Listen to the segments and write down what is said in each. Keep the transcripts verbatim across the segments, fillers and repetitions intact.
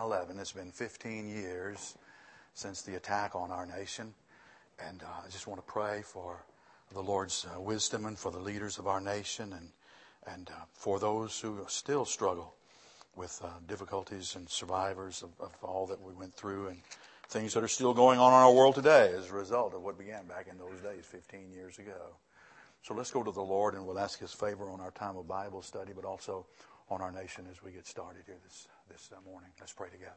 eleven. It's been fifteen years since the attack on our nation. And uh, I just want to pray for the Lord's uh, wisdom and for the leaders of our nation and, and uh, for those who still struggle with uh, difficulties and survivors of, of all that we went through and things that are still going on in our world today as a result of what began back in those days fifteen years ago. So let's go to the Lord and we'll ask His favor on our time of Bible study, but also on our nation as we get started here this, this uh, morning. Let's pray together.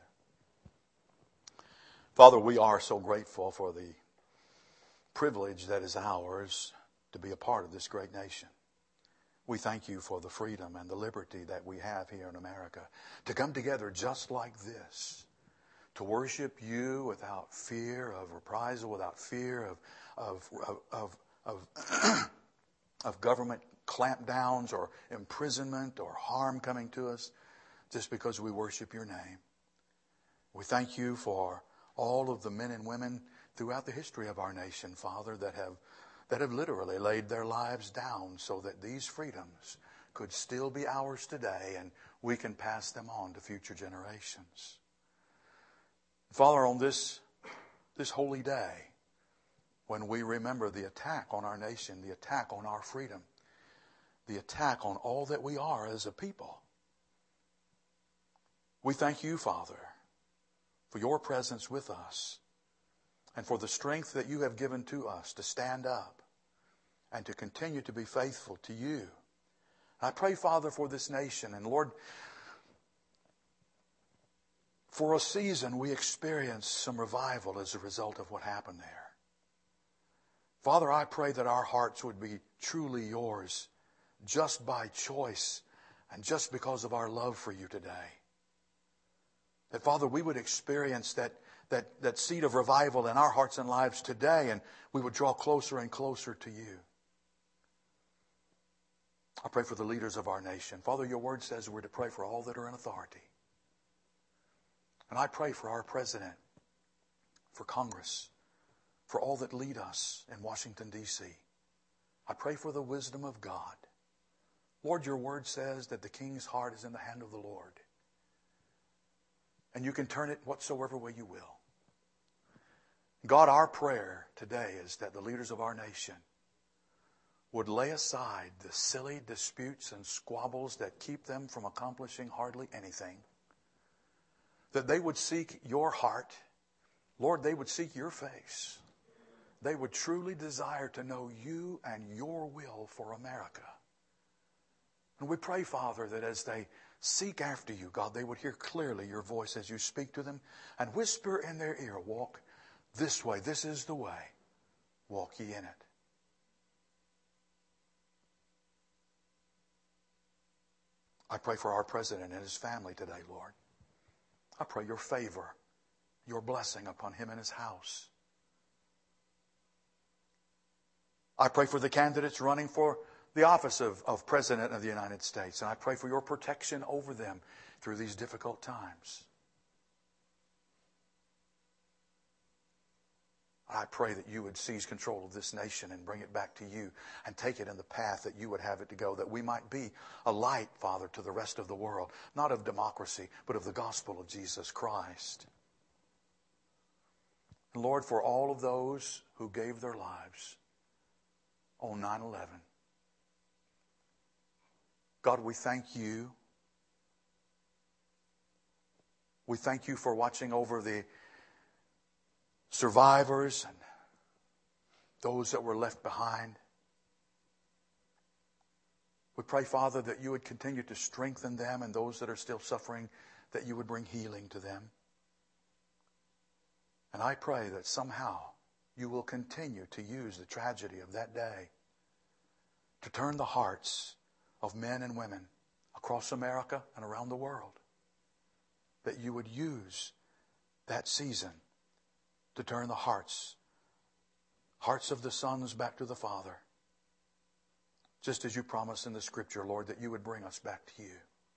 Father, we are so grateful for the privilege that is ours to be a part of this great nation. We thank you for the freedom and the liberty that we have here in America to come together just like this, to worship you without fear of reprisal, without fear of of of of, of, of government clampdowns or imprisonment or harm coming to us just because we worship your name. We thank you for all of the men and women throughout the history of our nation, Father, that have that have literally laid their lives down so that these freedoms could still be ours today and we can pass them on to future generations. Father, on this, this holy day, when we remember the attack on our nation, the attack on our freedom, the attack on all that we are as a people, we thank you, Father, for your presence with us and for the strength that you have given to us to stand up and to continue to be faithful to you. I pray, Father, for this nation. And Lord, for a season we experienced some revival as a result of what happened there. Father, I pray that our hearts would be truly yours just by choice and just because of our love for you today. That, Father, we would experience that, that, that seed of revival in our hearts and lives today, and we would draw closer and closer to you. I pray for the leaders of our nation. Father, your word says we're to pray for all that are in authority. And I pray for our president, for Congress, for all that lead us in Washington, D C I pray for the wisdom of God. Lord, your word says that the king's heart is in the hand of the Lord. And you can turn it whatsoever way you will. God, our prayer today is that the leaders of our nation would lay aside the silly disputes and squabbles that keep them from accomplishing hardly anything. That they would seek your heart. Lord, they would seek your face. They would truly desire to know you and your will for America. And we pray, Father, that as they seek after you, God, they would hear clearly your voice as you speak to them and whisper in their ear, walk this way. This is the way. Walk ye in it. I pray for our president and his family today, Lord. I pray your favor, your blessing upon him and his house. I pray for the candidates running for the office of, of President of the United States. And I pray for your protection over them through these difficult times. I pray that you would seize control of this nation and bring it back to you and take it in the path that you would have it to go, that we might be a light, Father, to the rest of the world, not of democracy, but of the gospel of Jesus Christ. And Lord, for all of those who gave their lives on nine eleven, God, we thank you. We thank you for watching over the survivors and those that were left behind. We pray, Father, that you would continue to strengthen them and those that are still suffering, that you would bring healing to them. And I pray that somehow you will continue to use the tragedy of that day to turn the hearts of men and women across America and around the world. That you would use that season to turn the hearts, hearts of the sons back to the Father. Just as you promised in the Scripture, Lord, that you would bring us back to you.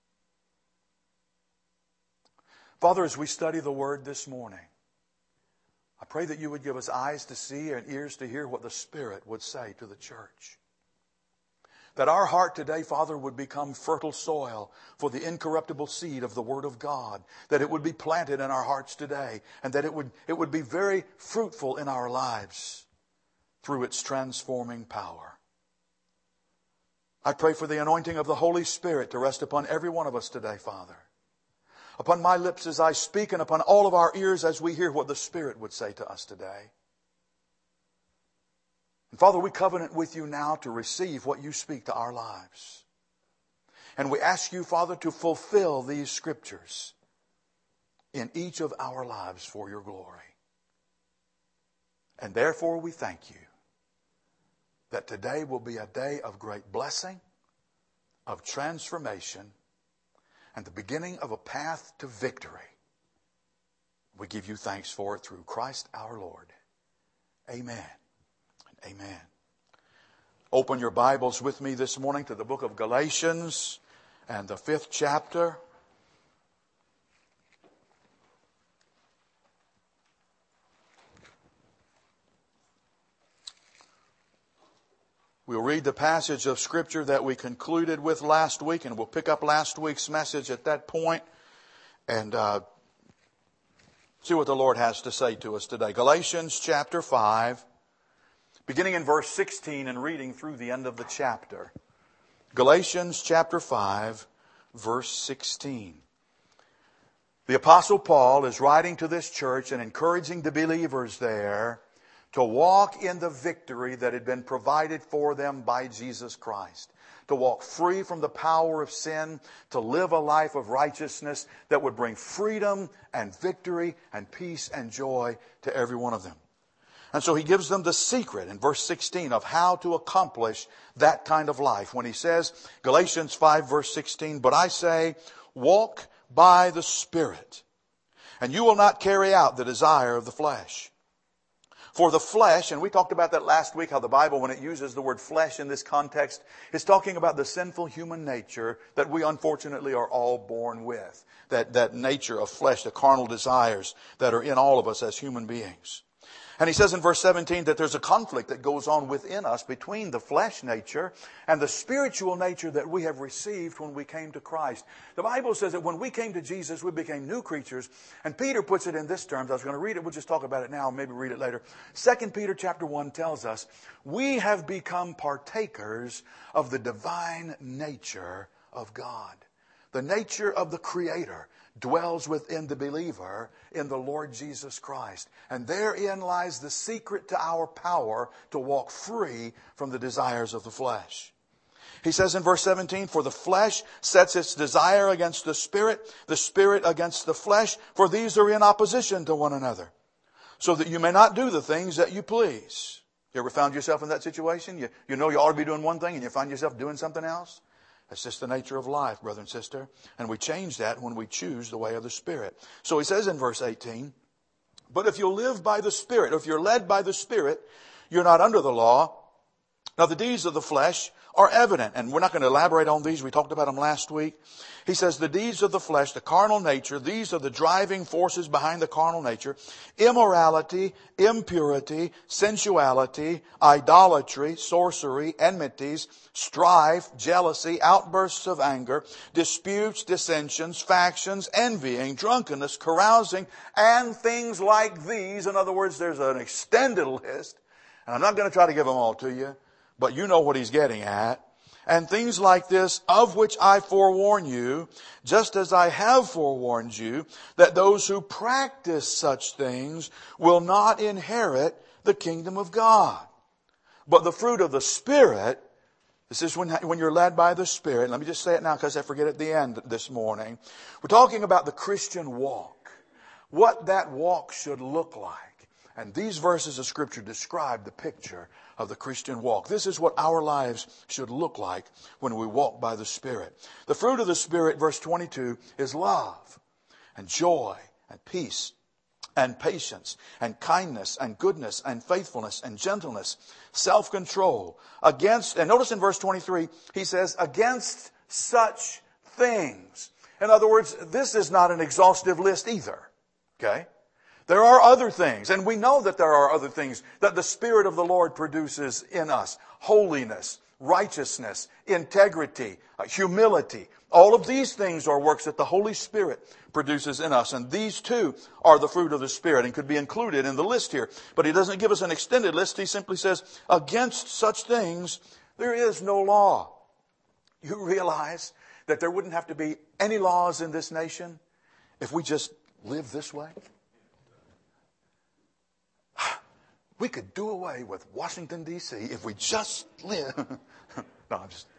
Father, as we study the Word this morning, I pray that you would give us eyes to see and ears to hear what the Spirit would say to the church. That our heart today, Father, would become fertile soil for the incorruptible seed of the Word of God. That it would be planted in our hearts today. And that it would, it would be very fruitful in our lives through its transforming power. I pray for the anointing of the Holy Spirit to rest upon every one of us today, Father. Upon my lips as I speak, and upon all of our ears as we hear what the Spirit would say to us today. And Father, we covenant with you now to receive what you speak to our lives. And we ask you, Father, to fulfill these scriptures in each of our lives for your glory. And therefore we thank you that today will be a day of great blessing, of transformation, and the beginning of a path to victory. We give you thanks for it through Christ our Lord. Amen. Amen. Open your Bibles with me this morning to the book of Galatians and the fifth chapter. We'll read the passage of Scripture that we concluded with last week, and we'll pick up last week's message at that point and uh, see what the Lord has to say to us today. Galatians chapter five, beginning in verse sixteen and reading through the end of the chapter. Galatians chapter five, verse sixteen. The Apostle Paul is writing to this church and encouraging the believers there to walk in the victory that had been provided for them by Jesus Christ. To walk free from the power of sin, to live a life of righteousness that would bring freedom and victory and peace and joy to every one of them. And so he gives them the secret in verse sixteen of how to accomplish that kind of life. When he says, Galatians five verse sixteen, but I say, walk by the Spirit, and you will not carry out the desire of the flesh. For the flesh, and we talked about that last week, how the Bible, when it uses the word flesh in this context, is talking about the sinful human nature that we unfortunately are all born with. That, that nature of flesh, the carnal desires that are in all of us as human beings. And he says in verse seventeen that there's a conflict that goes on within us between the flesh nature and the spiritual nature that we have received when we came to Christ. The Bible says that when we came to Jesus, we became new creatures. And Peter puts it in this terms. I was going to read it. We'll just talk about it now, maybe read it later. Second Peter chapter one tells us, we have become partakers of the divine nature of God. The nature of the Creator dwells within the believer in the Lord Jesus Christ. And therein lies the secret to our power to walk free from the desires of the flesh. He says in verse seventeen, for the flesh sets its desire against the Spirit, the Spirit against the flesh, for these are in opposition to one another, so that you may not do the things that you please. You ever found yourself in that situation? You, you know you ought to be doing one thing and you find yourself doing something else? That's just the nature of life, brother and sister. And we change that when we choose the way of the Spirit. So he says in verse eighteen, but if you live by the Spirit, or if you're led by the Spirit, you're not under the law. Now the deeds of the flesh are evident. And we're not going to elaborate on these. We talked about them last week. He says the deeds of the flesh, the carnal nature, these are the driving forces behind the carnal nature. Immorality, impurity, sensuality, idolatry, sorcery, enmities, strife, jealousy, outbursts of anger, disputes, dissensions, factions, envying, drunkenness, carousing, and things like these. In other words, there's an extended list. And I'm not going to try to give them all to you, but you know what he's getting at. And things like this, of which I forewarn you, just as I have forewarned you, that those who practice such things will not inherit the kingdom of God. But the fruit of the Spirit, this is when, when you're led by the Spirit. Let me just say it now because I forget at the end this morning. We're talking about the Christian walk. What that walk should look like. And these verses of Scripture describe the picture of the Christian walk. This is what our lives should look like when we walk by the Spirit. The fruit of the Spirit, verse twenty-two, is love and joy and peace and patience and kindness and goodness and faithfulness and gentleness, self-control. Against, and notice in verse twenty-three, he says, against such things. In other words, this is not an exhaustive list either. Okay? There are other things, and we know that there are other things that the Spirit of the Lord produces in us. Holiness, righteousness, integrity, uh, humility. All of these things are works that the Holy Spirit produces in us. And these too are the fruit of the Spirit and could be included in the list here. But he doesn't give us an extended list. He simply says, against such things, there is no law. You realize that there wouldn't have to be any laws in this nation if we just live this way? We could do away with Washington, D C if we just live. No, I'm just,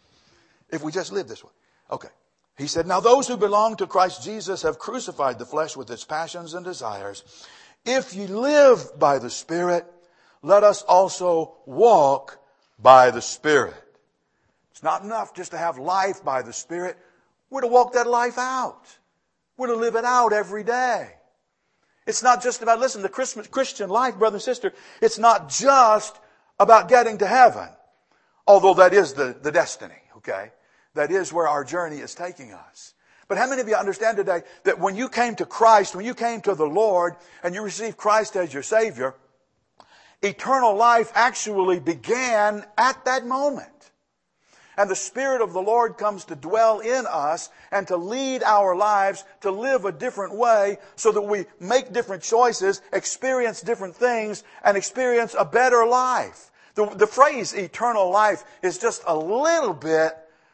if we just live this way. Okay. He said, now those who belong to Christ Jesus have crucified the flesh with its passions and desires. If ye live by the Spirit, let us also walk by the Spirit. It's not enough just to have life by the Spirit. We're to walk that life out. We're to live it out every day. It's not just about, listen, the Christian life, brother and sister, it's not just about getting to heaven. Although that is the, the destiny, okay? That is where our journey is taking us. But how many of you understand today that when you came to Christ, when you came to the Lord, and you received Christ as your Savior, eternal life actually began at that moment. And the Spirit of the Lord comes to dwell in us and to lead our lives to live a different way so that we make different choices, experience different things, and experience a better life. The, the phrase eternal life is just a little bit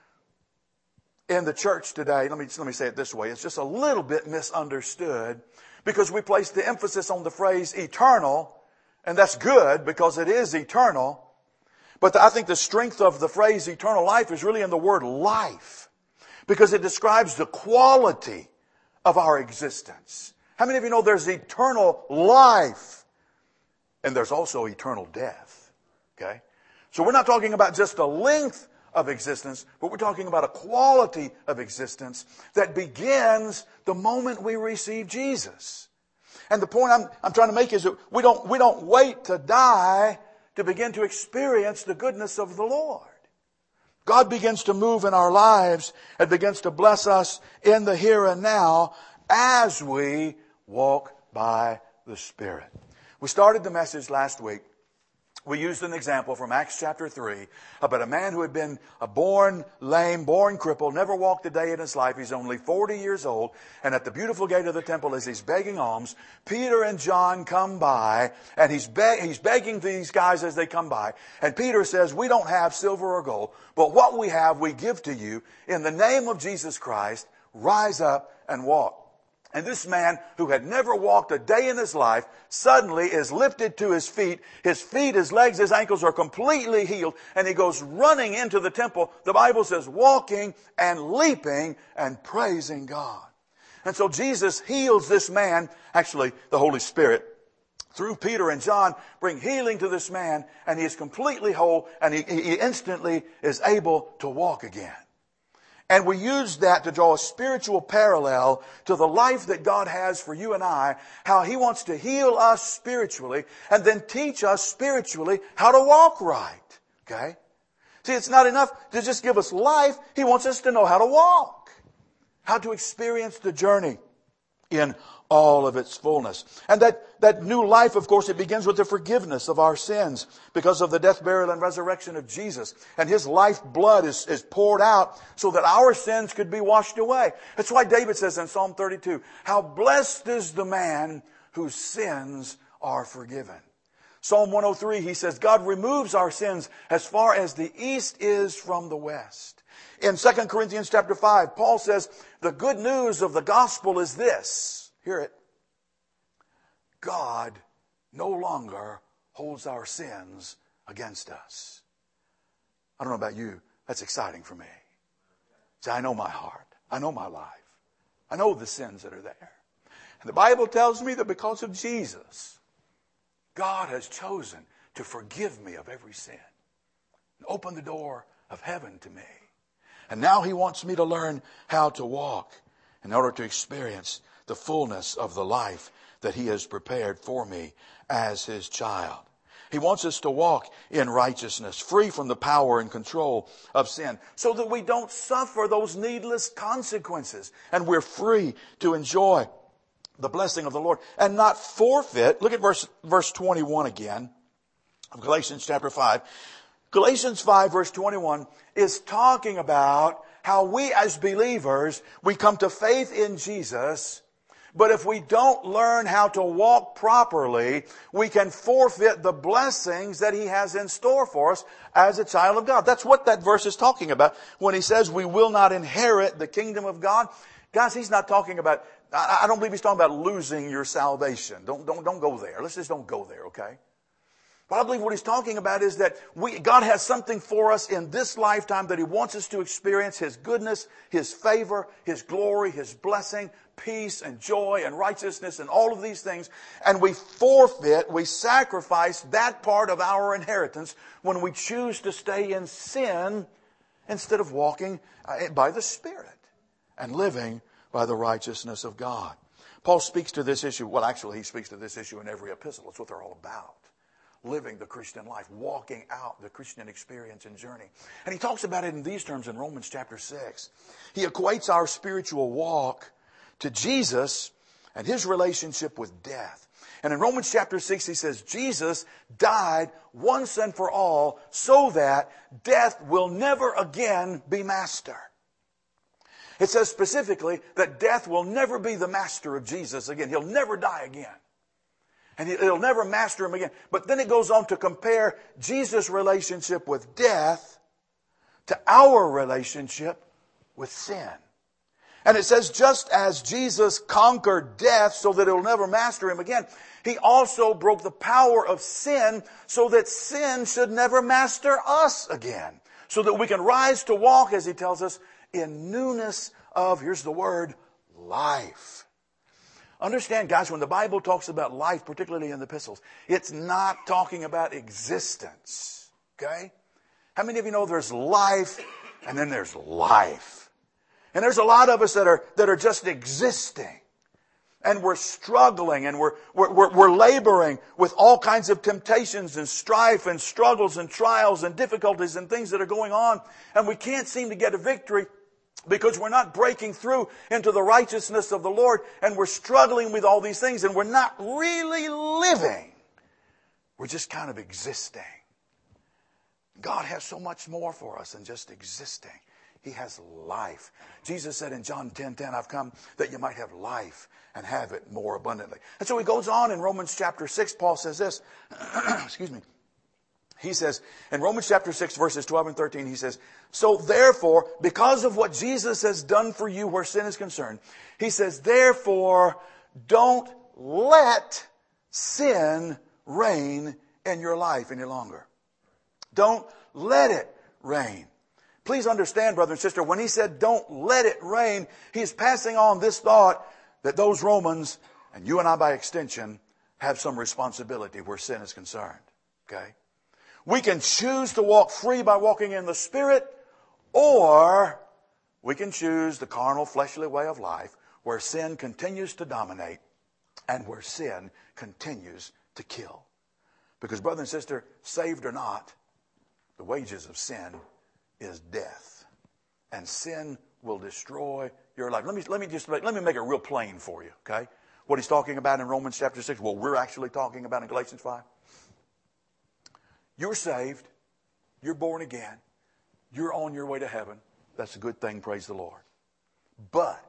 in the church today. Let me, let me say it this way. It's just a little bit misunderstood because we place the emphasis on the phrase eternal, and that's good because it is eternal. But I think the strength of the phrase eternal life is really in the word life, because it describes the quality of our existence. How many of you know there's eternal life and there's also eternal death? Okay? So we're not talking about just a length of existence, but we're talking about a quality of existence that begins the moment we receive Jesus. And the point I'm, I'm trying to make is that we don't, we don't wait to die to begin to experience the goodness of the Lord. God begins to move in our lives and begins to bless us in the here and now as we walk by the Spirit. We started the message last week. We used an example from Acts chapter three about a man who had been a born lame, born crippled, never walked a day in his life. He's only forty years old. And at the beautiful gate of the temple, as he's begging alms, Peter and John come by, and he's, be- he's begging these guys as they come by. And Peter says, we don't have silver or gold, but what we have we give to you. In the name of Jesus Christ, rise up and walk. And this man who had never walked a day in his life suddenly is lifted to his feet. His feet, his legs, his ankles are completely healed. And he goes running into the temple. The Bible says walking and leaping and praising God. And so Jesus heals this man. Actually, the Holy Spirit, through Peter and John, bring healing to this man. And he is completely whole. And he, he instantly is able to walk again. And we use that to draw a spiritual parallel to the life that God has for you and I, how He wants to heal us spiritually and then teach us spiritually how to walk right. Okay? See, it's not enough to just give us life. He wants us to know how to walk, how to experience the journey in all of its fullness. And that, that new life, of course, it begins with the forgiveness of our sins because of the death, burial, and resurrection of Jesus. And His life blood is, is poured out so that our sins could be washed away. That's why David says in Psalm thirty-two, how blessed is the man whose sins are forgiven. Psalm one oh three, he says, God removes our sins as far as the east is from the west. In Second Corinthians chapter five, Paul says, the good news of the gospel is this. Hear it. God no longer holds our sins against us. I don't know about you. That's exciting for me. See, I know my heart. I know my life. I know the sins that are there. And the Bible tells me that because of Jesus, God has chosen to forgive me of every sin and open the door of heaven to me. And now He wants me to learn how to walk in order to experience the fullness of the life that He has prepared for me as His child. He wants us to walk in righteousness, free from the power and control of sin, so that we don't suffer those needless consequences. And we're free to enjoy the blessing of the Lord and not forfeit. Look at verse, verse twenty-one again of Galatians chapter five. Galatians five verse twenty-one is talking about how we as believers, we come to faith in Jesus, but if we don't learn how to walk properly, we can forfeit the blessings that He has in store for us as a child of God. That's what that verse is talking about when He says we will not inherit the kingdom of God. Guys, He's not talking about, I don't believe He's talking about losing your salvation. Don't, don't, don't go there. Let's just don't go there, okay? But I believe what He's talking about is that we, God has something for us in this lifetime that He wants us to experience His goodness, His favor, His glory, His blessing, peace and joy and righteousness and all of these things. And we forfeit, we sacrifice that part of our inheritance when we choose to stay in sin instead of walking by the Spirit and living by the righteousness of God. Paul speaks to this issue. Well, actually, he speaks to this issue in every epistle. It's what they're all about. Living the Christian life, walking out the Christian experience and journey. And he talks about it in these terms in Romans chapter six. He equates our spiritual walk to Jesus and His relationship with death. And in Romans chapter six, he says, Jesus died once and for all so that death will never again be master. It says specifically that death will never be the master of Jesus again. He'll never die again. And it'll never master Him again. But then it goes on to compare Jesus' relationship with death to our relationship with sin. And it says just as Jesus conquered death so that it'll never master Him again, He also broke the power of sin so that sin should never master us again. So that we can rise to walk, as He tells us, in newness of, here's the word, life. Understand, guys, when the Bible talks about life, particularly in the epistles, it's not talking about existence. Okay? How many of you know there's life and then there's life? And there's a lot of us that are that are just existing. And we're struggling and we're, we're, we're, we're laboring with all kinds of temptations and strife and struggles and trials and difficulties and things that are going on. And we can't seem to get a victory because we're not breaking through into the righteousness of the Lord. And we're struggling with all these things and we're not really living. We're just kind of existing. God has so much more for us than just existing. He has life. Jesus said in John ten ten, I've come that you might have life and have it more abundantly. And so he goes on in Romans chapter six, Paul says this, excuse me. He says, in Romans chapter six, verses twelve and thirteen, he says, so therefore, because of what Jesus has done for you where sin is concerned, he says, therefore, don't let sin reign in your life any longer. Don't let it reign. Please understand, brother and sister, when he said don't let it reign, he's passing on this thought that those Romans, and you and I by extension, have some responsibility where sin is concerned. Okay? We can choose to walk free by walking in the Spirit, or we can choose the carnal, fleshly way of life where sin continues to dominate and where sin continues to kill. Because, brother and sister, saved or not, the wages of sin is death. And sin will destroy your life. Let me, let me just make, let me make it real plain for you, okay? What he's talking about in Romans chapter six, what we're actually talking about in Galatians five. You're saved. You're born again. You're on your way to heaven. That's a good thing, praise the Lord. But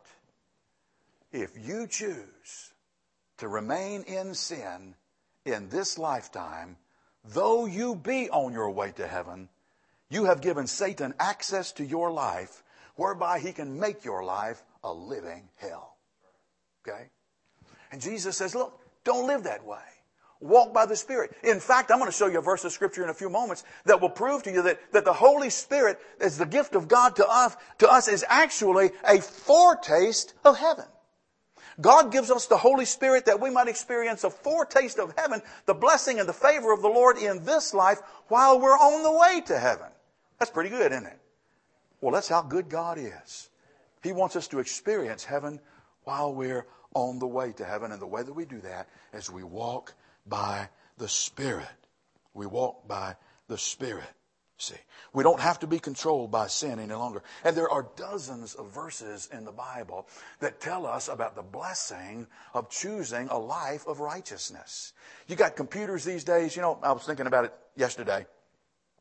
if you choose to remain in sin in this lifetime, though you be on your way to heaven, you have given Satan access to your life whereby he can make your life a living hell. Okay? And Jesus says, look, don't live that way. Walk by the Spirit. In fact, I'm going to show you a verse of Scripture in a few moments that will prove to you that, that the Holy Spirit, as the gift of God to us, to us, is actually a foretaste of heaven. God gives us the Holy Spirit that we might experience a foretaste of heaven, the blessing and the favor of the Lord in this life while we're on the way to heaven. That's pretty good, isn't it? Well, that's how good God is. He wants us to experience heaven while we're on the way to heaven. And the way that we do that is we walk by the Spirit. We walk by the Spirit. See, we don't have to be controlled by sin any longer. And there are dozens of verses in the Bible that tell us about the blessing of choosing a life of righteousness. You got computers these days. You know, I was thinking about it yesterday.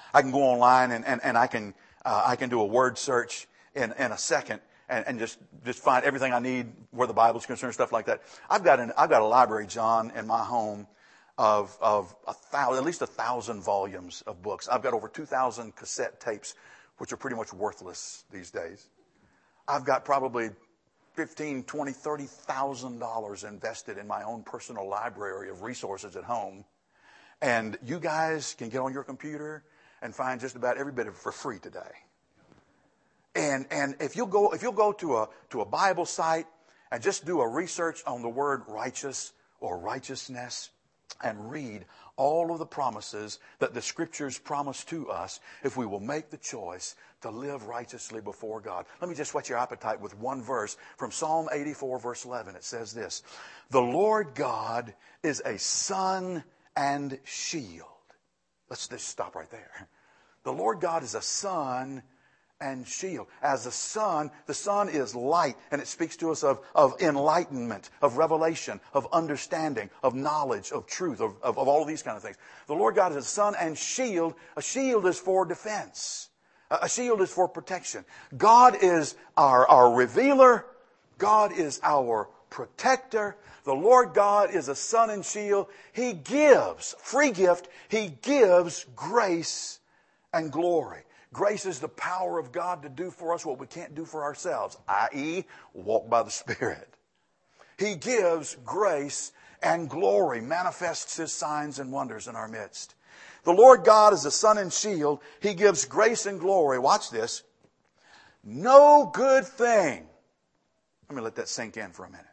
I can go online and, and, and I can uh, I can do a word search in, in a second and, and just, just find everything I need where the Bible's concerned, stuff like that. I've got an I've got a library, John, in my home of of a thousand, at least a thousand volumes of books. I've got over two thousand cassette tapes, which are pretty much worthless these days. I've got probably fifteen, twenty, thirty thousand dollars invested in my own personal library of resources at home. And you guys can get on your computer and find just about every bit of it for free today. And and if you'll go if you'll go to a to a Bible site and just do a research on the word righteous or righteousness and read all of the promises that the Scriptures promise to us if we will make the choice to live righteously before God. Let me just whet your appetite with one verse from Psalm eighty-four, verse eleven. It says this: "The Lord God is a sun and shield." Let's just stop right there. The Lord God is a sun and shield. As the sun, the sun is light, and it speaks to us of, of enlightenment, of revelation, of understanding, of knowledge, of truth, of, of, of all of these kind of things. The Lord God is a sun and shield. A shield is for defense. A shield is for protection. God is our, our revealer. God is our protector. The Lord God is a sun and shield. He gives, free gift, He gives grace and glory. Grace is the power of God to do for us what we can't do for ourselves, that is, walk by the Spirit. He gives grace and glory, manifests His signs and wonders in our midst. The Lord God is a sun and shield. He gives grace and glory. Watch this. No good thing. Let me let that sink in for a minute.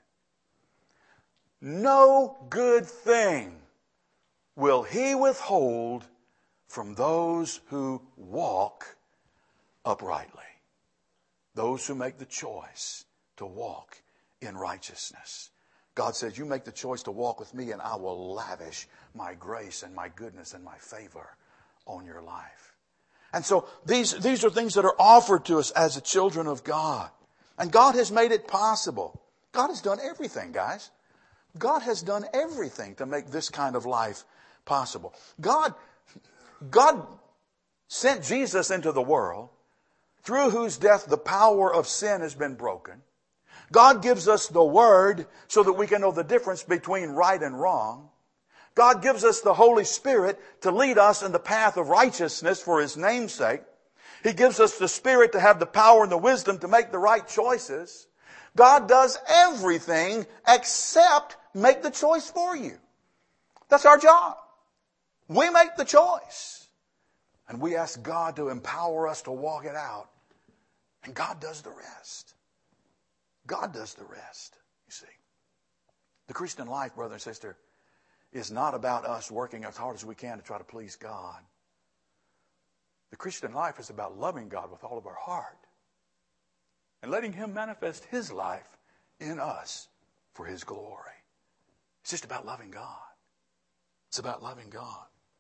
No good thing will He withhold from those who walk uprightly. Those who make the choice to walk in righteousness. God says, you make the choice to walk with me and I will lavish my grace and my goodness and my favor on your life. And so these, these are things that are offered to us as the children of God. And God has made it possible. God has done everything, guys. God has done everything to make this kind of life possible. God, God sent Jesus into the world, through whose death the power of sin has been broken. God gives us the Word so that we can know the difference between right and wrong. God gives us the Holy Spirit to lead us in the path of righteousness for His name's sake. He gives us the Spirit to have the power and the wisdom to make the right choices. God does everything except make the choice for you. That's our job. We make the choice. And we ask God to empower us to walk it out. And God does the rest. God does the rest, you see. The Christian life, brother and sister, is not about us working as hard as we can to try to please God. The Christian life is about loving God with all of our heart and letting Him manifest His life in us for His glory. It's just about loving God. It's about loving God.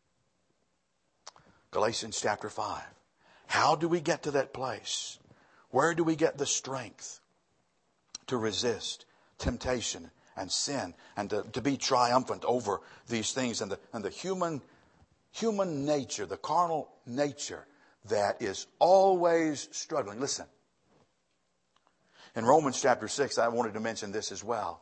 Galatians chapter five. How do we get to that place? Where do we get the strength to resist temptation and sin and to, to be triumphant over these things and the, and the human, human nature, the carnal nature that is always struggling? Listen, in Romans chapter six, I wanted to mention this as well.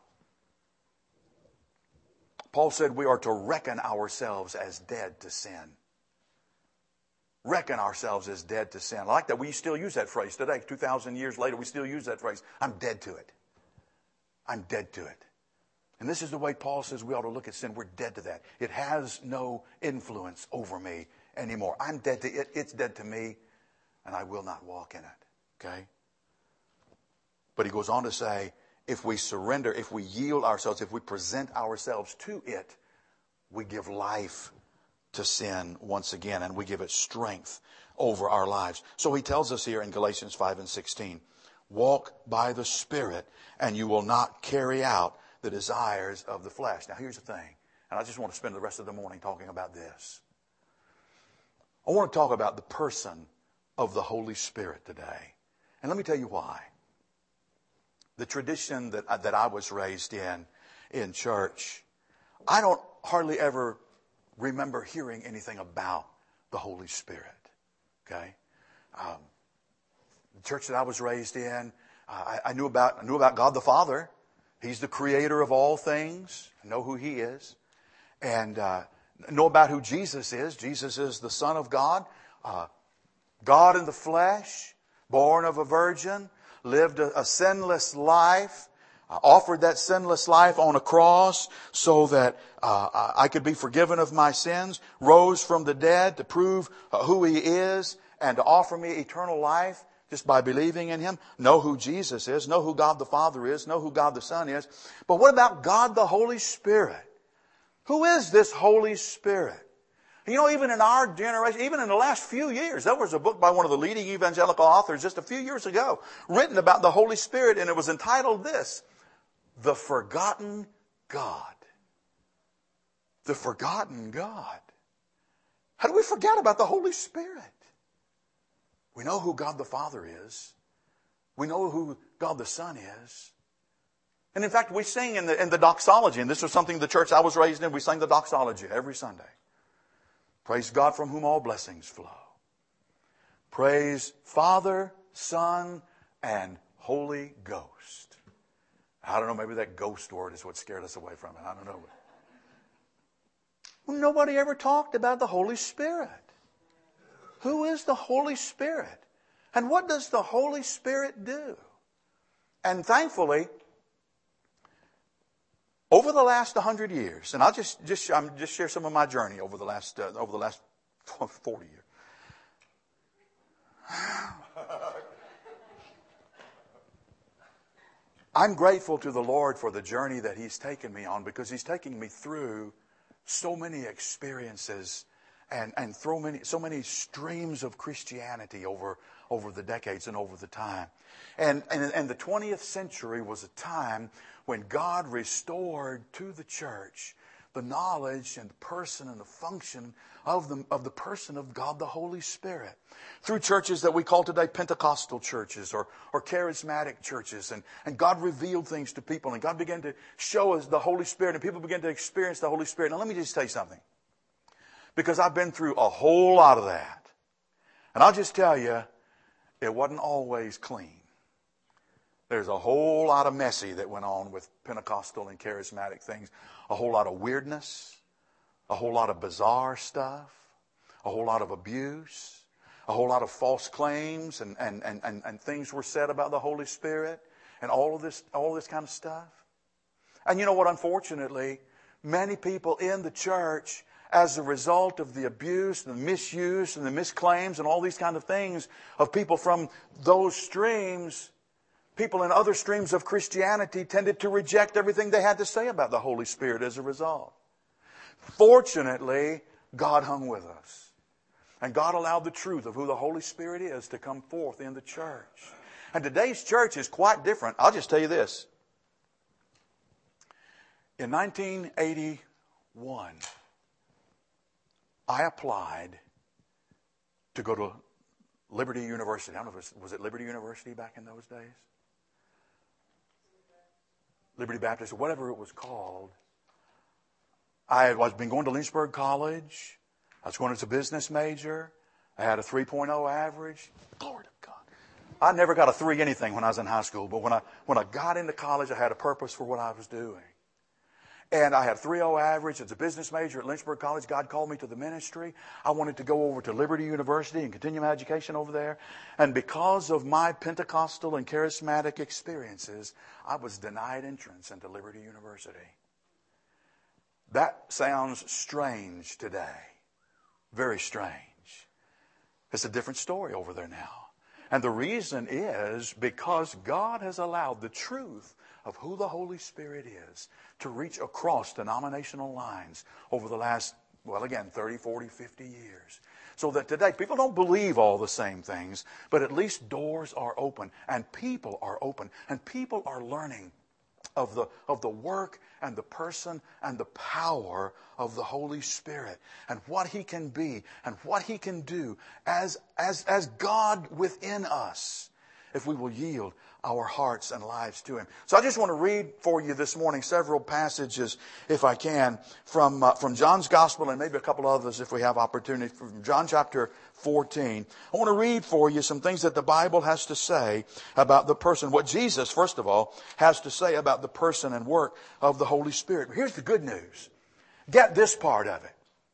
Paul said we are to reckon ourselves as dead to sin. Reckon ourselves as dead to sin. I like that we still use that phrase today. two thousand years later, we still use that phrase. I'm dead to it. I'm dead to it. And this is the way Paul says we ought to look at sin. We're dead to that. It has no influence over me anymore. I'm dead to it. It's dead to me. And I will not walk in it. Okay? But he goes on to say, if we surrender, if we yield ourselves, if we present ourselves to it, we give life to sin once again, and we give it strength over our lives. So he tells us here in Galatians five and sixteen, walk by the Spirit, and you will not carry out the desires of the flesh. Now here's the thing, and I just want to spend the rest of the morning talking about this. I want to talk about the person of the Holy Spirit today. And let me tell you why. The tradition that I, that I was raised in, in church, I don't hardly ever remember hearing anything about the Holy Spirit. Okay? Um, the church that I was raised in, uh, I, I knew about I knew about God the Father. He's the creator of all things. I know who He is. And uh, know about who Jesus is. Jesus is the Son of God. Uh, God in the flesh, born of a virgin, lived a, a sinless life, uh, offered that sinless life on a cross so that uh, I could be forgiven of my sins, rose from the dead to prove uh, who He is and to offer me eternal life just by believing in Him. Know who Jesus is, know who God the Father is, know who God the Son is. But what about God the Holy Spirit? Who is this Holy Spirit? You know, even in our generation, even in the last few years, there was a book by one of the leading evangelical authors just a few years ago, written about the Holy Spirit, and it was entitled this, The Forgotten God. The Forgotten God. How do we forget about the Holy Spirit? We know who God the Father is. We know who God the Son is. And in fact, we sing in the, in the doxology, and this was something the church I was raised in, we sang the doxology every Sunday. Praise God from whom all blessings flow. Praise Father, Son, and Holy Ghost. I don't know, maybe that ghost word is what scared us away from it. I don't know. Well, nobody ever talked about the Holy Spirit. Who is the Holy Spirit? And what does the Holy Spirit do? And thankfully, over the last one hundred years, and I'll just just I'm just share some of my journey over the last uh, over the last forty years. I'm grateful to the Lord for the journey that He's taken me on, because He's taking me through so many experiences and and through many so many streams of Christianity over over the decades and over the time. And and, and the twentieth century was a time when God restored to the church the knowledge and the person and the function of the, of the person of God the Holy Spirit. Through churches that we call today Pentecostal churches or, or charismatic churches. And, and God revealed things to people, and God began to show us the Holy Spirit, and people began to experience the Holy Spirit. Now let me just tell you something. Because I've been through a whole lot of that. And I'll just tell you, it wasn't always clean. There's a whole lot of messy that went on with Pentecostal and charismatic things. A whole lot of weirdness. A whole lot of bizarre stuff. A whole lot of abuse. A whole lot of false claims and, and, and, and, and things were said about the Holy Spirit. And all of this, all of this kind of stuff. And you know what? Unfortunately, many people in the church, as a result of the abuse, the misuse, and the misclaims, and all these kind of things of people from those streams, people in other streams of Christianity tended to reject everything they had to say about the Holy Spirit as a result. Fortunately, God hung with us. And God allowed the truth of who the Holy Spirit is to come forth in the church. And today's church is quite different. I'll just tell you this. In nineteen eighty-one, I applied to go to Liberty University. I don't know if it was, was it Liberty University back in those days? Liberty Baptist, or whatever it was called. I was been going to Lynchburg College. I was going as a business major. I had a three point oh average. Glory to God. I never got a three anything when I was in high school, but when I when I got into college, I had a purpose for what I was doing. And I had a three point oh average as a business major at Lynchburg College. God called me to the ministry. I wanted to go over to Liberty University and continue my education over there. And because of my Pentecostal and charismatic experiences, I was denied entrance into Liberty University. That sounds strange today. Very strange. It's a different story over there now. And the reason is because God has allowed the truth of who the Holy Spirit is to reach across denominational lines over the last, well, again, thirty, forty, fifty years. So that today people don't believe all the same things, but at least doors are open and people are open and people are learning of the, of the work and the person and the power of the Holy Spirit and what He can be and what He can do as, as, as God within us if we will yield our hearts and lives to Him. So I just want to read for you this morning several passages, if I can, from uh, from John's Gospel and maybe a couple others if we have opportunity. From John chapter fourteen. I want to read for you some things that the Bible has to say about the person. What Jesus, first of all, has to say about the person and work of the Holy Spirit. Here's the good news. Get this part of it.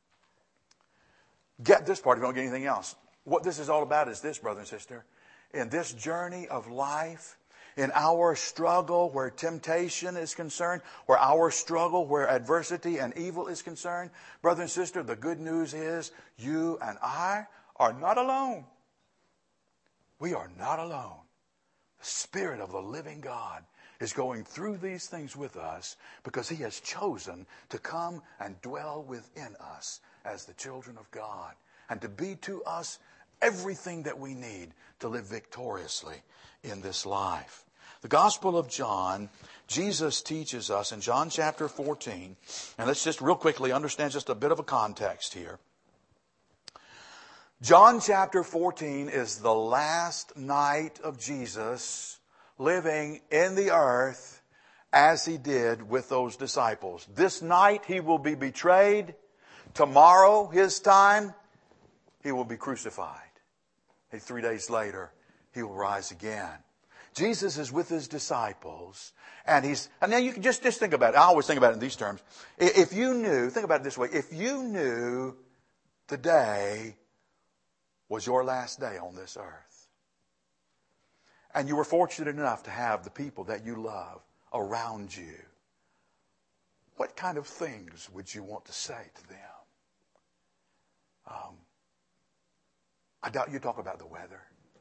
Get this part if you don't get anything else. What this is all about is this, brother and sister. In this journey of life, in our struggle where temptation is concerned, where our struggle where adversity and evil is concerned, brother and sister, the good news is you and I are not alone. We are not alone. The Spirit of the living God is going through these things with us because He has chosen to come and dwell within us as the children of God and to be to us everything that we need to live victoriously in this life. The Gospel of John, Jesus teaches us in John chapter fourteen, and let's just real quickly understand just a bit of a context here. John chapter fourteen is the last night of Jesus living in the earth as He did with those disciples. This night He will be betrayed. Tomorrow, His time, He will be crucified. And three days later, He will rise again. Jesus is with His disciples, and He's, and now you can just, just think about it. I always think about it in these terms. If you knew, think about it this way, if you knew today was your last day on this earth, and you were fortunate enough to have the people that you love around you, what kind of things would you want to say to them? Um, I doubt you talk about the weather.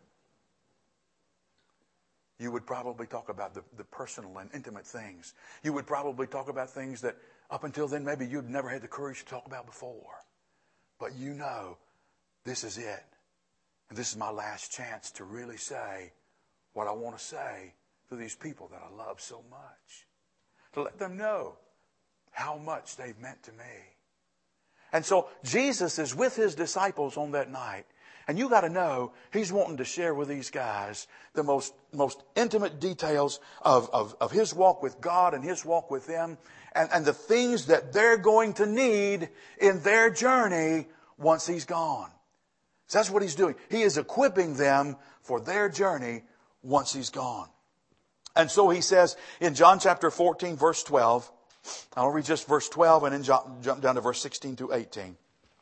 You would probably talk about the, the personal and intimate things. You would probably talk about things that up until then maybe you'd never had the courage to talk about before. But you know, this is it. And this is my last chance to really say what I want to say to these people that I love so much. To let them know how much they've meant to me. And so Jesus is with His disciples on that night. And you got to know, He's wanting to share with these guys the most, most intimate details of, of, of His walk with God and His walk with them. And, and the things that they're going to need in their journey once He's gone. So that's what He's doing. He is equipping them for their journey once He's gone. And so He says in John chapter fourteen, verse twelve, I'll read just verse twelve and then jump, jump down to verse sixteen through eighteen.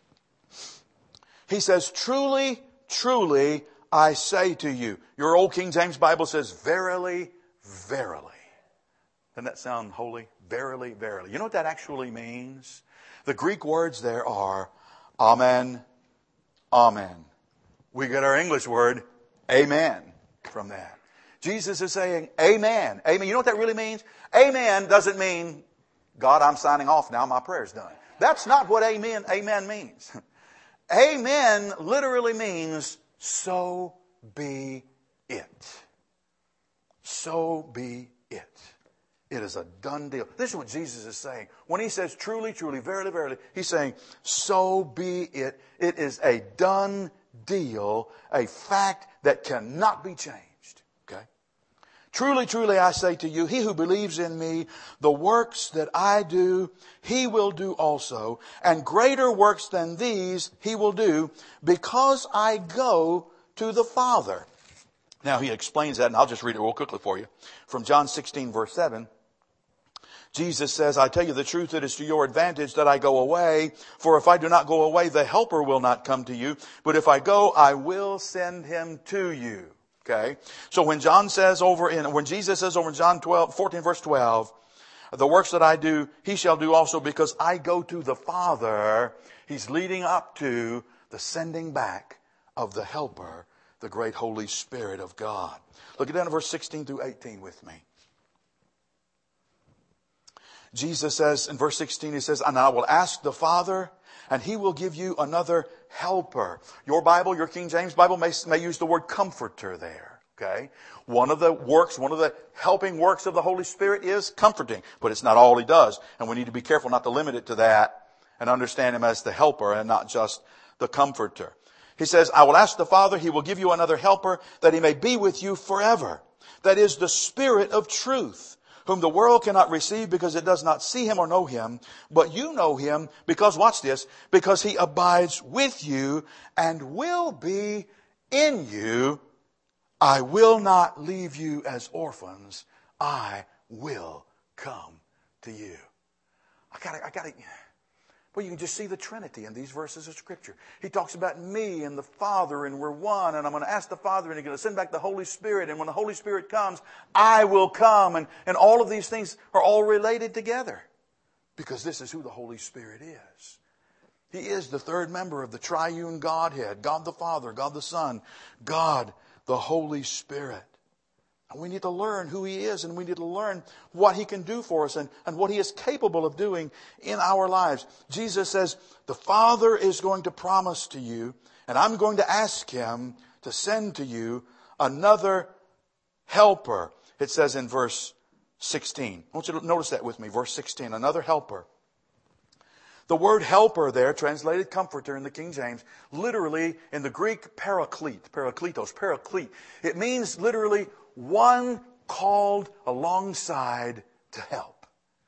He says, truly, truly, I say to you. Your old King James Bible says, verily, verily. Doesn't that sound holy? Verily, verily. You know what that actually means? The Greek words there are amen, amen. We get our English word, amen, from that. Jesus is saying, amen, amen. You know what that really means? Amen doesn't mean, God, I'm signing off now, my prayer's done. That's not what amen, amen means. Amen literally means, so be it. So be it. It is a done deal. This is what Jesus is saying. When He says truly, truly, verily, verily, He's saying, so be it. It is a done deal, a fact that cannot be changed. Okay? Truly, truly, I say to you, he who believes in me, the works that I do, he will do also. And greater works than these he will do, because I go to the Father. Now He explains that, and I'll just read it real quickly for you. From John sixteen, verse seven. Jesus says, I tell you the truth, it is to your advantage that I go away. For if I do not go away, the Helper will not come to you. But if I go, I will send Him to you. Okay. So when John says over in, when Jesus says over in John twelve, fourteen verse twelve, the works that I do, he shall do also because I go to the Father. He's leading up to the sending back of the Helper, the great Holy Spirit of God. Look at down at verse sixteen through eighteen with me. Jesus says in verse sixteen, He says, and I will ask the Father, and He will give you another helper. Your Bible, your King James Bible may, may use the word comforter there. Okay. One of the works, one of the helping works of the Holy Spirit is comforting, but it's not all He does. And we need to be careful not to limit it to that and understand Him as the helper and not just the comforter. He says, I will ask the Father, He will give you another helper that He may be with you forever. That is the Spirit of truth, whom the world cannot receive because it does not see him or know him. But you know him because, watch this, because he abides with you and will be in you. I will not leave you as orphans. I will come to you. I gotta, I gotta, well, you can just see the Trinity in these verses of Scripture. He talks about me and the Father, and we're one, and I'm going to ask the Father, and He's going to send back the Holy Spirit, and when the Holy Spirit comes, I will come, and, and all of these things are all related together, because this is who the Holy Spirit is. He is the third member of the triune Godhead, God the Father, God the Son, God the Holy Spirit. And we need to learn who He is, and we need to learn what He can do for us and, and what He is capable of doing in our lives. Jesus says, the Father is going to promise to you, and I'm going to ask Him to send to you another helper. It says in verse sixteen. I want you to notice that with me. Verse sixteen, another helper. The word helper there, translated comforter in the King James, literally in the Greek paraclete, parakletos, paraclete. It means literally one called alongside to help.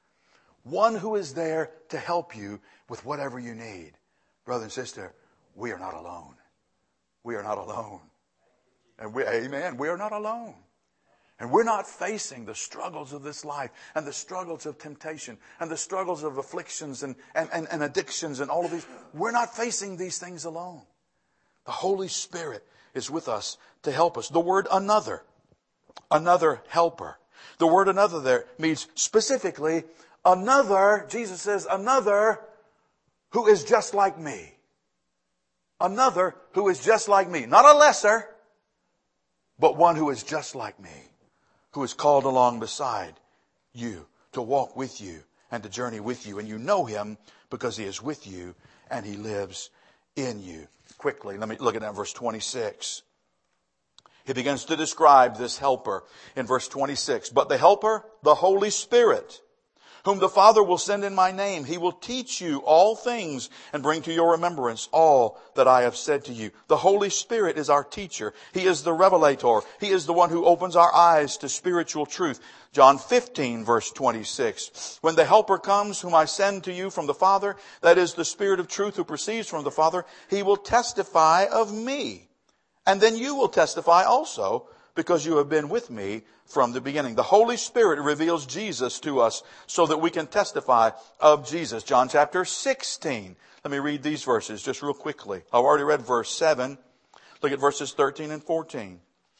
One who is there to help you with whatever you need. Brother and sister, we are not alone. We are not alone. And we, amen, we are not alone. And we're not facing the struggles of this life and the struggles of temptation and the struggles of afflictions and, and, and, and addictions and all of these. We're not facing these things alone. The Holy Spirit is with us to help us. The word another, another helper. The word another there means specifically another, Jesus says, another who is just like me. Another who is just like me. Not a lesser, but one who is just like me. Who is called along beside you to walk with you and to journey with you. And you know Him because He is with you and He lives in you. Quickly, let me look at that verse twenty-six. He begins to describe this helper in verse twenty-six. But the helper, the Holy Spirit, whom the Father will send in my name, He will teach you all things and bring to your remembrance all that I have said to you. The Holy Spirit is our teacher. He is the revelator. He is the one who opens our eyes to spiritual truth. John fifteen, verse twenty-six. When the Helper comes, whom I send to you from the Father, that is the Spirit of truth who proceeds from the Father, He will testify of me. And then you will testify also, because you have been with me from the beginning. The Holy Spirit reveals Jesus to us so that we can testify of Jesus. John chapter sixteen. Let me read these verses just real quickly. I've already read verse seven. Look at verses thirteen and fourteen.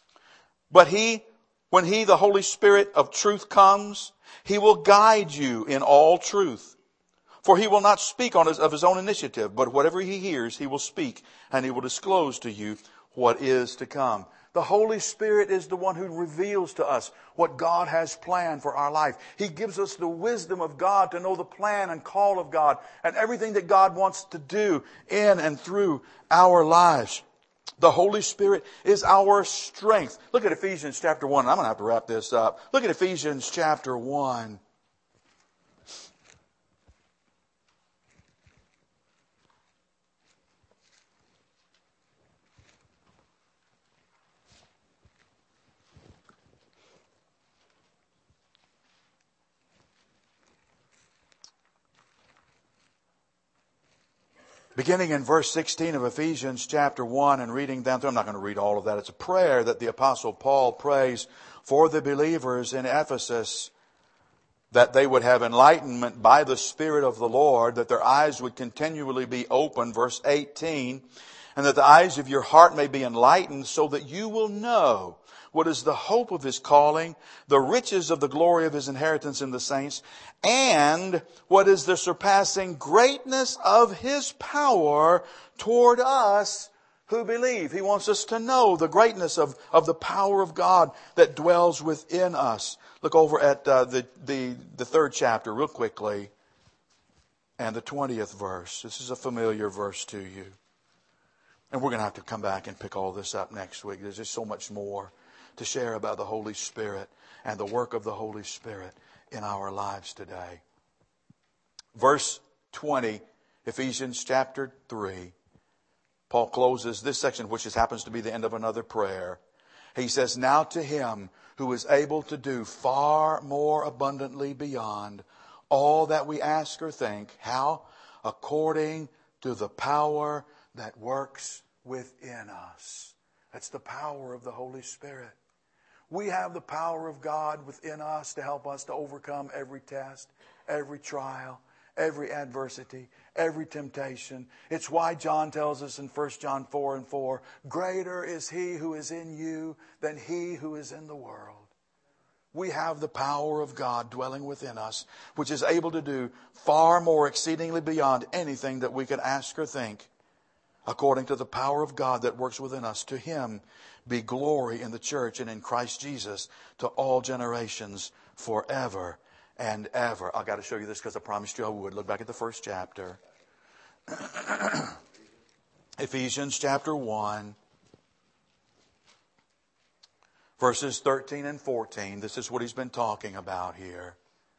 But He, when He, the Holy Spirit of truth comes, He will guide you in all truth. For He will not speak on his, of His own initiative, but whatever He hears, He will speak, and He will disclose to you what is to come. The Holy Spirit is the one who reveals to us what God has planned for our life. He gives us the wisdom of God to know the plan and call of God and everything that God wants to do in and through our lives. The Holy Spirit is our strength. Look at Ephesians chapter one. I'm going to have to wrap this up. Look at Ephesians chapter one. Beginning in verse sixteen of Ephesians chapter one and reading down through, I'm not going to read all of that. It's a prayer that the Apostle Paul prays for the believers in Ephesus, that they would have enlightenment by the Spirit of the Lord, that their eyes would continually be open, verse eighteen, and that the eyes of your heart may be enlightened so that you will know what is the hope of His calling, the riches of the glory of His inheritance in the saints, and what is the surpassing greatness of His power toward us who believe. He wants us to know the greatness of, of the power of God that dwells within us. Look over at uh, the, the, the third chapter real quickly and the twentieth verse. This is a familiar verse to you. And we're going to have to come back and pick all this up next week. There's just so much more to share about the Holy Spirit and the work of the Holy Spirit in our lives today. Verse twenty, Ephesians chapter three. Paul closes this section, which just happens to be the end of another prayer. He says, now to Him who is able to do far more abundantly beyond all that we ask or think. How? According to the power that works within us. That's the power of the Holy Spirit. We have the power of God within us to help us to overcome every test, every trial, every adversity, every temptation. It's why John tells us in First John four and four, greater is He who is in you than he who is in the world. We have the power of God dwelling within us, which is able to do far more exceedingly beyond anything that we could ask or think, according to the power of God that works within us. To Him be glory in the church and in Christ Jesus to all generations forever and ever. I've got to show you this because I promised you I would. Look back at the first chapter. Ephesians chapter one. Verses thirteen and fourteen. This is what he's been talking about here.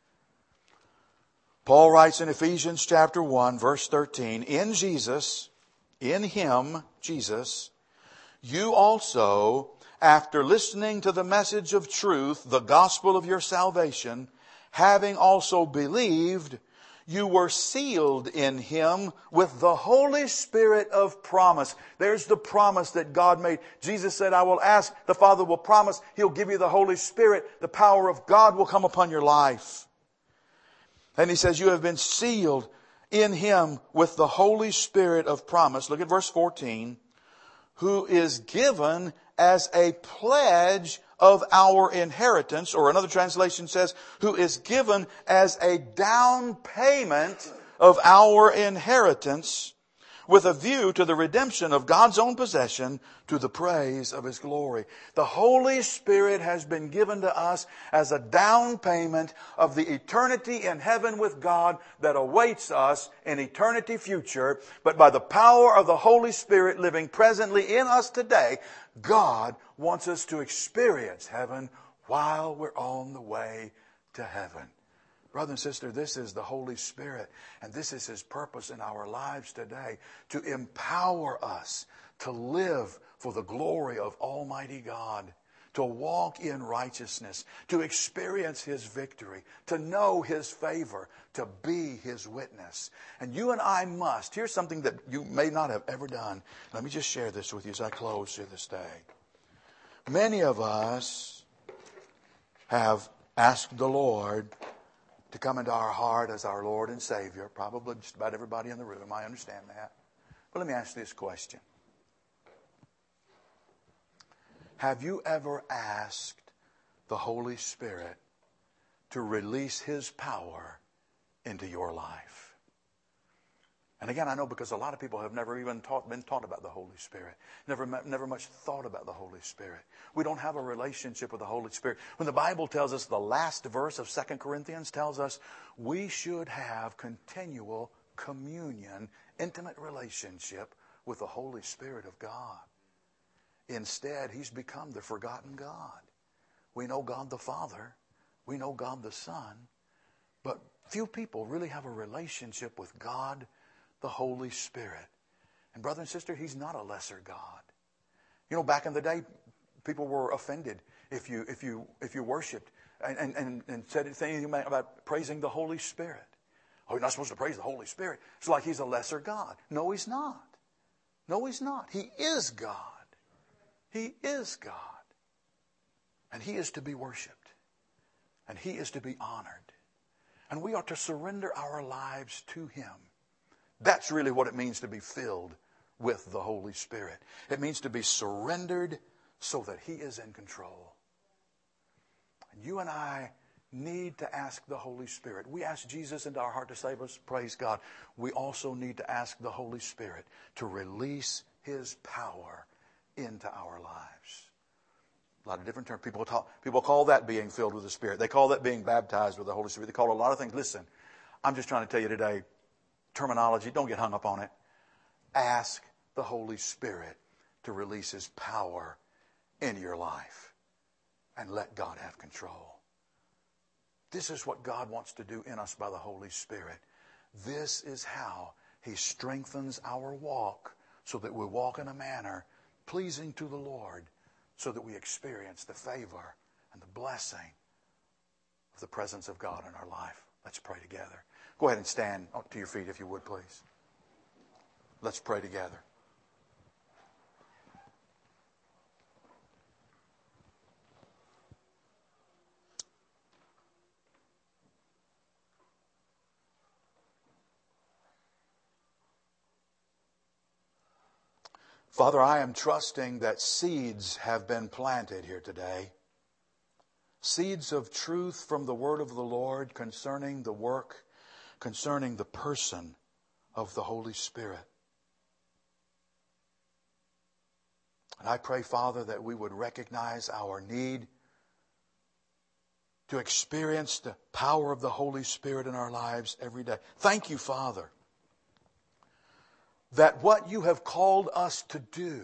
Paul writes in Ephesians chapter one, verse thirteen, in Jesus, in Him, Jesus, you also, after listening to the message of truth, the gospel of your salvation, having also believed, you were sealed in Him with the Holy Spirit of promise. There's the promise that God made. Jesus said, I will ask, the Father will promise, He'll give you the Holy Spirit. The power of God will come upon your life. And He says, you have been sealed in Him with the Holy Spirit of promise. Look at verse fourteen. Who is given as a pledge of our inheritance, or another translation says, who is given as a down payment of our inheritance, with a view to the redemption of God's own possession, to the praise of His glory. The Holy Spirit has been given to us as a down payment of the eternity in heaven with God that awaits us in eternity future. But by the power of the Holy Spirit living presently in us today, God wants us to experience heaven while we're on the way to heaven. Brother and sister, this is the Holy Spirit, and this is His purpose in our lives today, to empower us to live for the glory of Almighty God, to walk in righteousness, to experience His victory, to know His favor, to be His witness. And you and I must. Here's something that you may not have ever done. Let me just share this with you as I close here this day. Many of us have asked the Lord to come into our heart as our Lord and Savior. Probably just about everybody in the room. I understand that. But let me ask this question. Have you ever asked the Holy Spirit to release His power into your life? And again, I know because a lot of people have never even taught, been taught about the Holy Spirit. Never, never much thought about the Holy Spirit. We don't have a relationship with the Holy Spirit. When the Bible tells us, the last verse of Second Corinthians tells us, we should have continual communion, intimate relationship with the Holy Spirit of God. Instead, He's become the forgotten God. We know God the Father. We know God the Son. But few people really have a relationship with God the Holy Spirit. And brother and sister, He's not a lesser God. You know, back in the day, people were offended if you if you if you worshipped and and, and said anything about praising the Holy Spirit. Oh, you're not supposed to praise the Holy Spirit. It's like He's a lesser God. No, He's not. No, He's not. He is God. He is God. And He is to be worshipped. And He is to be honored. And we are to surrender our lives to Him. That's really what it means to be filled with the Holy Spirit. It means to be surrendered so that He is in control. And you and I need to ask the Holy Spirit. We ask Jesus into our heart to save us. Praise God. We also need to ask the Holy Spirit to release His power into our lives. A lot of different terms. People talk, people call that being filled with the Spirit. They call that being baptized with the Holy Spirit. They call it a lot of things. Listen, I'm just trying to tell you today, terminology, don't get hung up on it. Ask the Holy Spirit to release His power into your life and let God have control. This is what God wants to do in us by the Holy Spirit. This is how He strengthens our walk so that we walk in a manner pleasing to the Lord, so that we experience the favor and the blessing of the presence of God in our life. Let's pray together. Go ahead and stand to your feet if you would, please. Let's pray together. Father, I am trusting that seeds have been planted here today. Seeds of truth from the word of the Lord concerning the work, concerning the person of the Holy Spirit. And I pray, Father, that we would recognize our need to experience the power of the Holy Spirit in our lives every day. Thank you, Father, that what you have called us to do,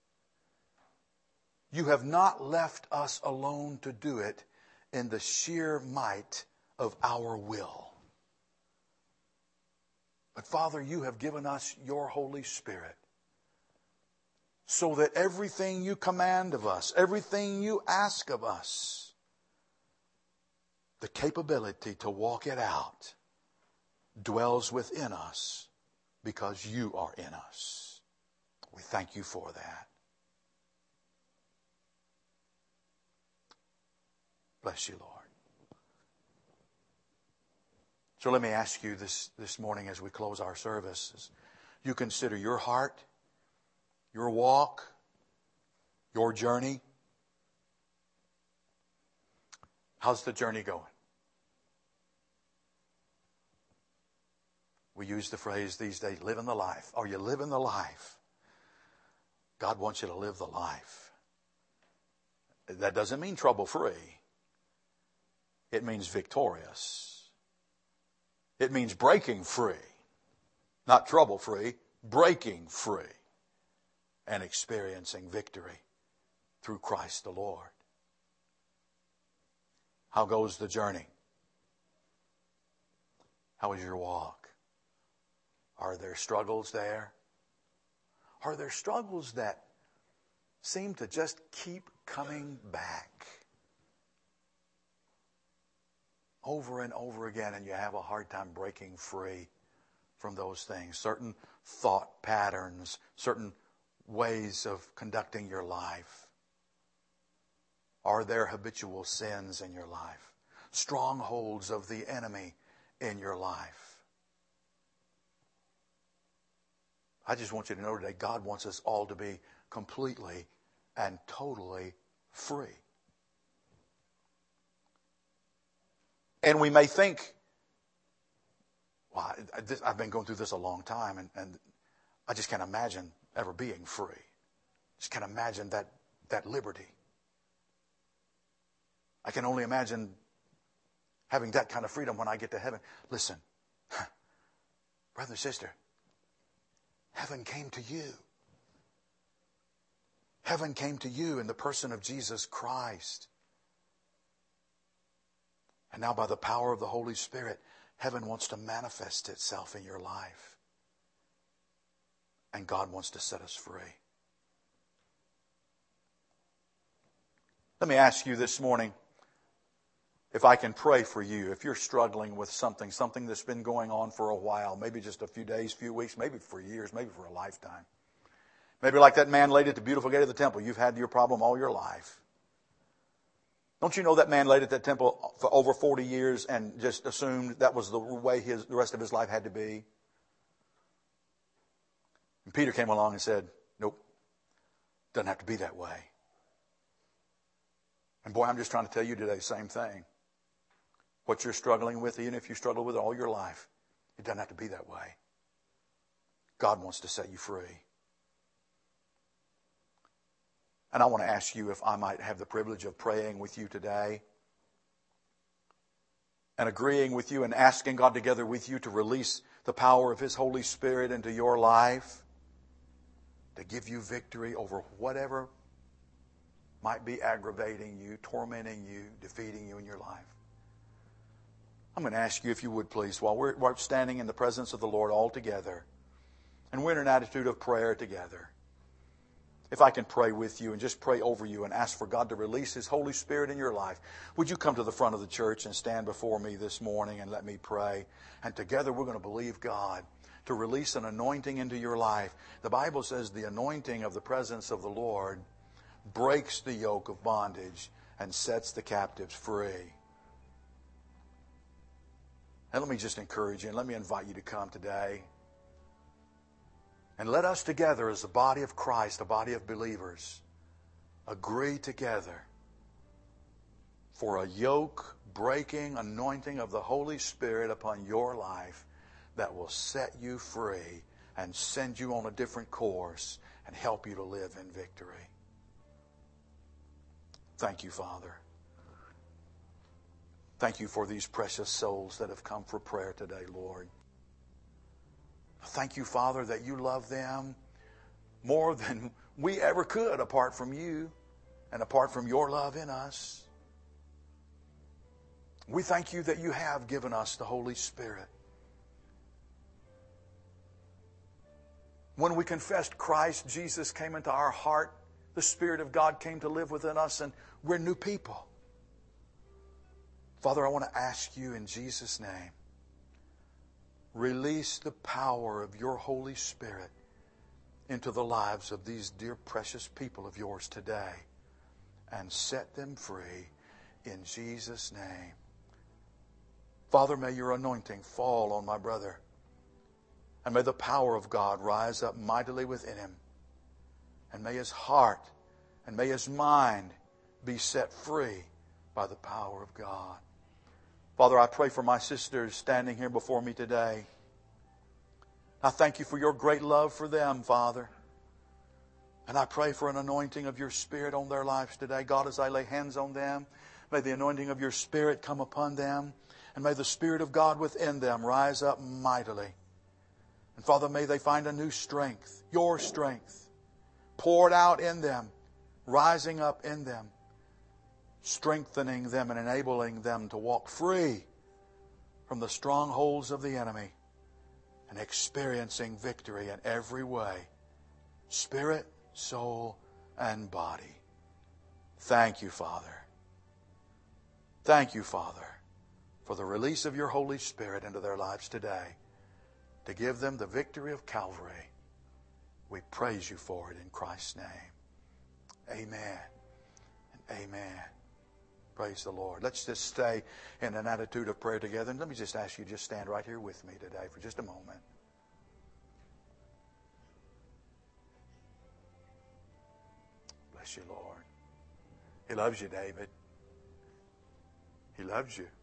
you have not left us alone to do it in the sheer might of our will. But Father, you have given us your Holy Spirit so that everything you command of us, everything you ask of us, the capability to walk it out dwells within us. Because you are in us. We thank you for that. Bless you, Lord. So let me ask you this, this morning as we close our service. As you consider your heart, your walk, your journey. How's the journey going? We use the phrase these days, living the life. Are you living the life? God wants you to live the life. That doesn't mean trouble-free. It means victorious. It means breaking free. Not trouble-free, breaking free. And experiencing victory through Christ the Lord. How goes the journey? How is your walk? Are there struggles there? Are there struggles that seem to just keep coming back over and over again, and you have a hard time breaking free from those things? Certain thought patterns, certain ways of conducting your life. Are there habitual sins in your life? Strongholds of the enemy in your life? I just want you to know today, God wants us all to be completely and totally free. And we may think, well, I, this, I've been going through this a long time, and, and I just can't imagine ever being free. Just can't imagine that, that liberty. I can only imagine having that kind of freedom when I get to heaven. Listen, brother and sister, heaven came to you. Heaven came to you in the person of Jesus Christ. And now by the power of the Holy Spirit, heaven wants to manifest itself in your life. And God wants to set us free. Let me ask you this morning, if I can pray for you, if you're struggling with something, something that's been going on for a while, maybe just a few days, few weeks, maybe for years, maybe for a lifetime. Maybe like that man laid at the beautiful gate of the temple. You've had your problem all your life. Don't you know that man laid at that temple for over forty years and just assumed that was the way his, the rest of his life had to be? And Peter came along and said, nope, doesn't have to be that way. And boy, I'm just trying to tell you today the same thing. What you're struggling with, even if you struggle with it all your life, it doesn't have to be that way. God wants to set you free. And I want to ask you if I might have the privilege of praying with you today and agreeing with you and asking God together with you to release the power of His Holy Spirit into your life to give you victory over whatever might be aggravating you, tormenting you, defeating you in your life. I'm going to ask you if you would please, while we're, we're standing in the presence of the Lord all together, and we're in an attitude of prayer together, if I can pray with you and just pray over you and ask for God to release His Holy Spirit in your life, would you come to the front of the church and stand before me this morning and let me pray? And together we're going to believe God to release an anointing into your life. The Bible says the anointing of the presence of the Lord breaks the yoke of bondage and sets the captives free. And let me just encourage you and let me invite you to come today. And let us together as the body of Christ, a body of believers, agree together for a yoke-breaking anointing of the Holy Spirit upon your life that will set you free and send you on a different course and help you to live in victory. Thank you, Father. Thank you for these precious souls that have come for prayer today, Lord. Thank you, Father, that you love them more than we ever could apart from you and apart from your love in us. We thank you that you have given us the Holy Spirit. When we confessed Christ, Jesus came into our heart. The Spirit of God came to live within us, and we're new people. Father, I want to ask you in Jesus' name, release the power of your Holy Spirit into the lives of these dear precious people of yours today and set them free in Jesus' name. Father, may your anointing fall on my brother, and may the power of God rise up mightily within him, and may his heart and may his mind be set free by the power of God. Father, I pray for my sisters standing here before me today. I thank you for your great love for them, Father. And I pray for an anointing of your Spirit on their lives today. God, as I lay hands on them, may the anointing of your Spirit come upon them. And may the Spirit of God within them rise up mightily. And Father, may they find a new strength, your strength, poured out in them, rising up in them, strengthening them and enabling them to walk free from the strongholds of the enemy and experiencing victory in every way, spirit, soul, and body. Thank you, Father. Thank you, Father, for the release of your Holy Spirit into their lives today to give them the victory of Calvary. We praise you for it in Christ's name. Amen and amen. Praise the Lord. Let's just stay in an attitude of prayer together. And let me just ask you to just stand right here with me today for just a moment. Bless you, Lord. He loves you, David. He loves you.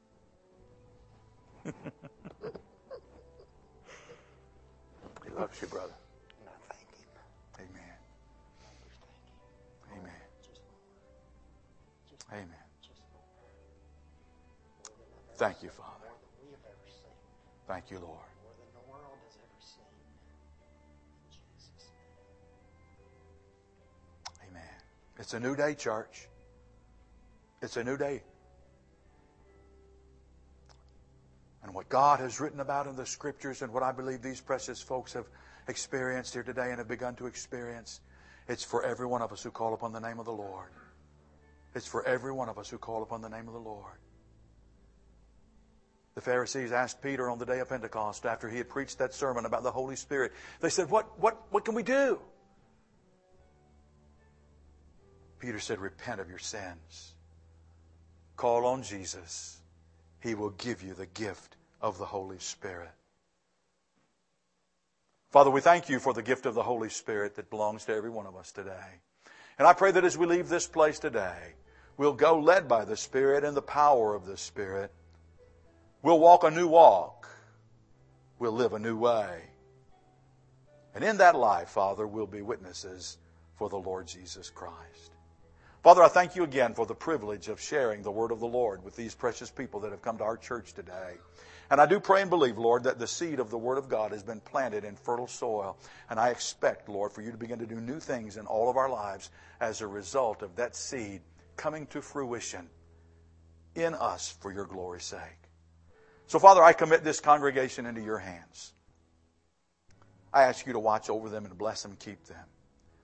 He loves you, brother. Amen. Amen. Amen. Thank you, Father. Thank you, Lord. Amen. It's a new day, church. It's a new day. And what God has written about in the Scriptures and what I believe these precious folks have experienced here today and have begun to experience, it's for every one of us who call upon the name of the Lord. It's for every one of us who call upon the name of the Lord. The Pharisees asked Peter on the day of Pentecost after he had preached that sermon about the Holy Spirit. They said, what, what, what can we do? Peter said, repent of your sins. Call on Jesus. He will give you the gift of the Holy Spirit. Father, we thank you for the gift of the Holy Spirit that belongs to every one of us today. And I pray that as we leave this place today, we'll go led by the Spirit and the power of the Spirit. We'll walk a new walk. We'll live a new way. And in that life, Father, we'll be witnesses for the Lord Jesus Christ. Father, I thank you again for the privilege of sharing the word of the Lord with these precious people that have come to our church today. And I do pray and believe, Lord, that the seed of the Word of God has been planted in fertile soil. And I expect, Lord, for you to begin to do new things in all of our lives as a result of that seed coming to fruition in us for your glory's sake. So, Father, I commit this congregation into your hands. I ask you to watch over them and bless them, keep them.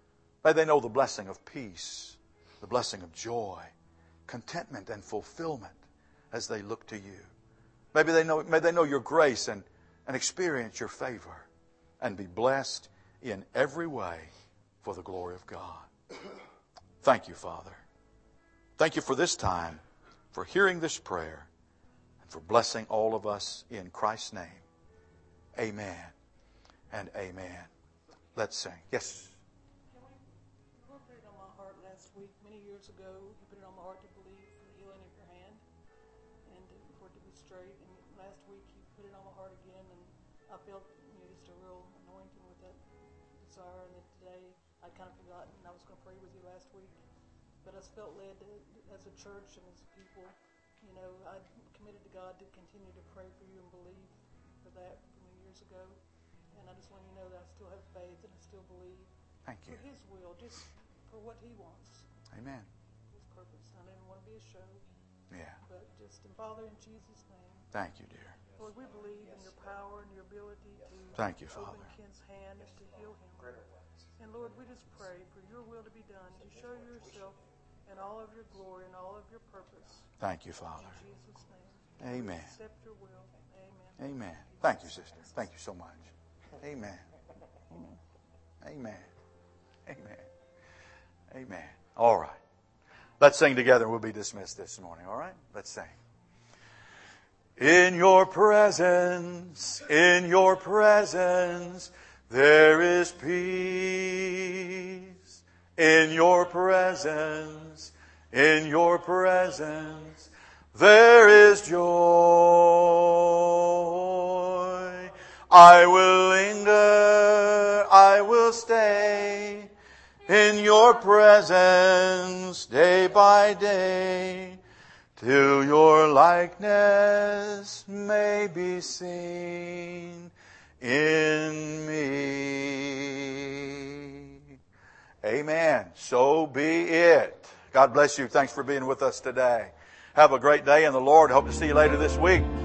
May they know the blessing of peace, the blessing of joy, contentment and fulfillment as they look to you. Maybe they know, may they know your grace and, and experience your favor and be blessed in every way for the glory of God. Thank you, Father. Thank you for this time, for hearing this prayer, and for blessing all of us in Christ's name. Amen and amen. Let's sing. Yes. Can we, the Lord put it on my heart last week, many years ago. He put it on my heart to believe for the healing of your hand and for it to be straight. And last week He put it on my heart again, and I felt, you know, just a real anointing with that desire. And then today I'd kind of forgotten I was going to pray with you last week, but I just felt led to, as a church and as people, you know, I committed to God to continue to pray for you and believe for that from years ago. And I just want you to know that I still have faith and I still believe. Thank you. For His will, just for what He wants. Amen. His purpose. I didn't want to be a show. Yeah. But just, and Father, in Jesus' name. Thank you, dear. Lord, we believe in your power and your ability to Thank you, open Father. Ken's hand and to heal him. And Lord, we just pray for your will to be done, to show yourself in all of your glory and all of your purpose. Thank you, Father. In Jesus' name. Amen. We accept your will. Amen. Amen. Thank you, sister. Thank you so much. Amen. Amen. Amen. Amen. All right. Let's sing together. We'll be dismissed this morning. All right? Let's sing. In your presence, in your presence, there is peace. In your presence, in your presence, there is joy. I will linger, I will stay in your presence day by day, till your likeness may be seen in me. Amen. So be it. God bless you. Thanks for being with us today. Have a great day in the Lord. Hope to see you later this week.